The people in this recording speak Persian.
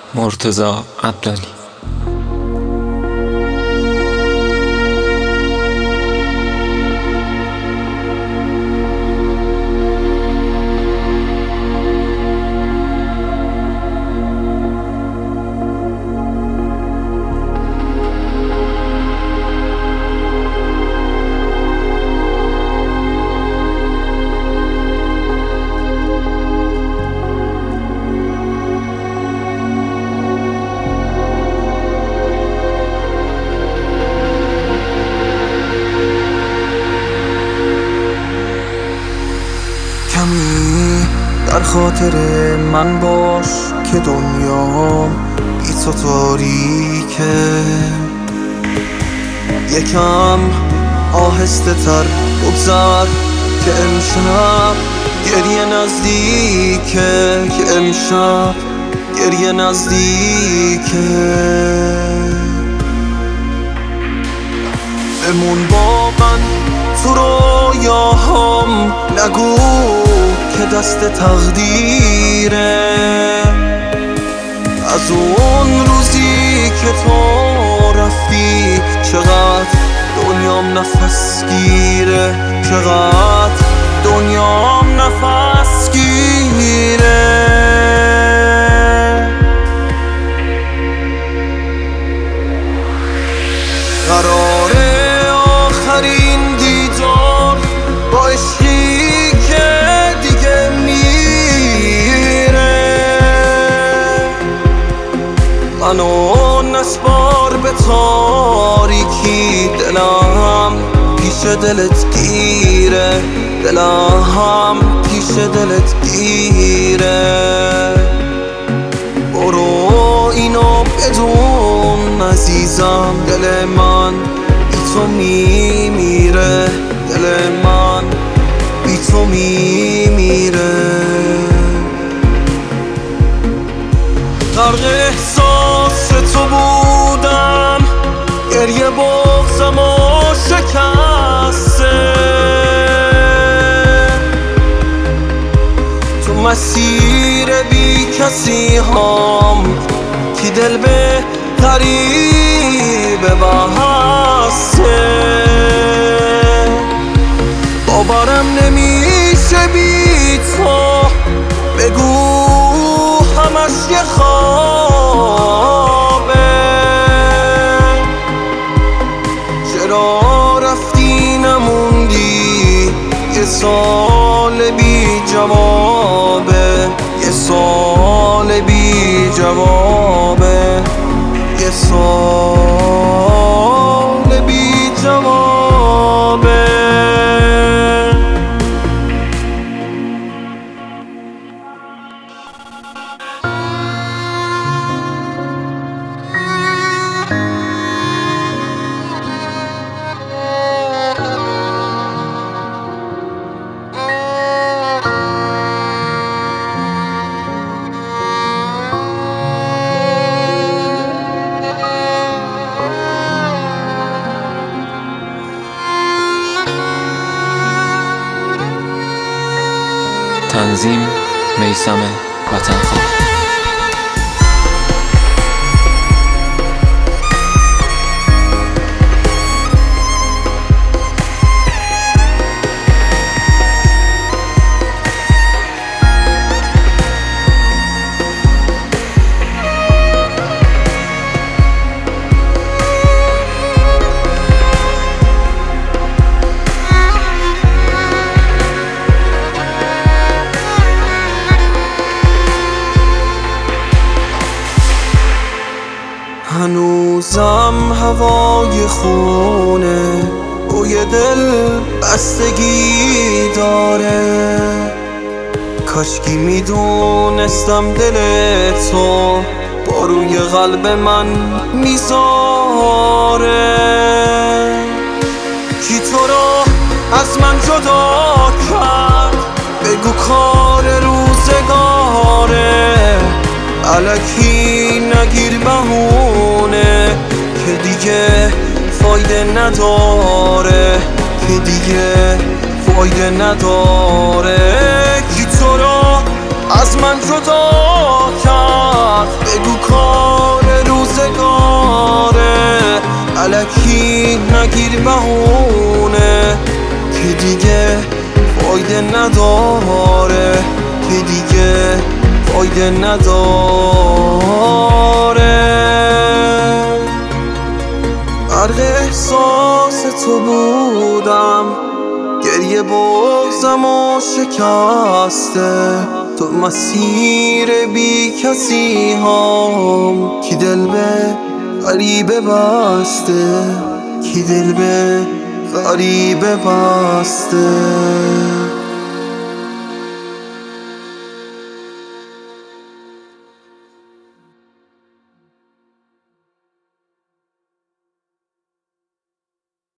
مرتضی عبدالی. کمی در خاطر من باش که دنیا بی تو تاریکه. یکم آهسته تر بگذر که امشب گریه نزدیکه، که امشب گریه نزدیکه. بمون با من تو رویاهام، نگو که دست تقدیره. از اون روزی که تو رفتی چقدر دنیام نفس گیره، چقدر دنیام نفس گیره. قراره آخرین دیدار با عشقی که دیگه میره. منو نسپار به تاریکی، دلم پیش دلت گیره، دلم پیش دلت گیره. برو اینو بدون عزیزم، دل من بی تو میمیره، دل من بی تو میمیره. غرق احساس تو بودم، گریه بغضم و شکسته. تو مسیر بی کسی هم کی دل به غریب بسته. باورم نمیشه بی تو، بگو همش یه خوابه. چرا رفتی نموندی، یه سال بی جوابه، یه سال بی جوابه، یه سال بی جوابه. تنظیم میثم وطنخواه. هنوزم هوای خونه بوی دل بستگی داره. کاشکی میدونستم دل تو با روی قلب من میذاره. کی تو رو از من جدا کرد، بگو کار روزگاره. الکی نگیر بهونه که دیگه فایده نداره، که دیگه فایده نداره. کی تو رو از من جدا کرد، بگو کار نگیر بهونه که دیگه فایده نداره، که دیگه فایده نداره. غرق احساس تو بودم، گریه بغزم و شکسته، تو مسیر بی کسی هام، کی دل به غریبه بسته، کی دل به غریبه بسته.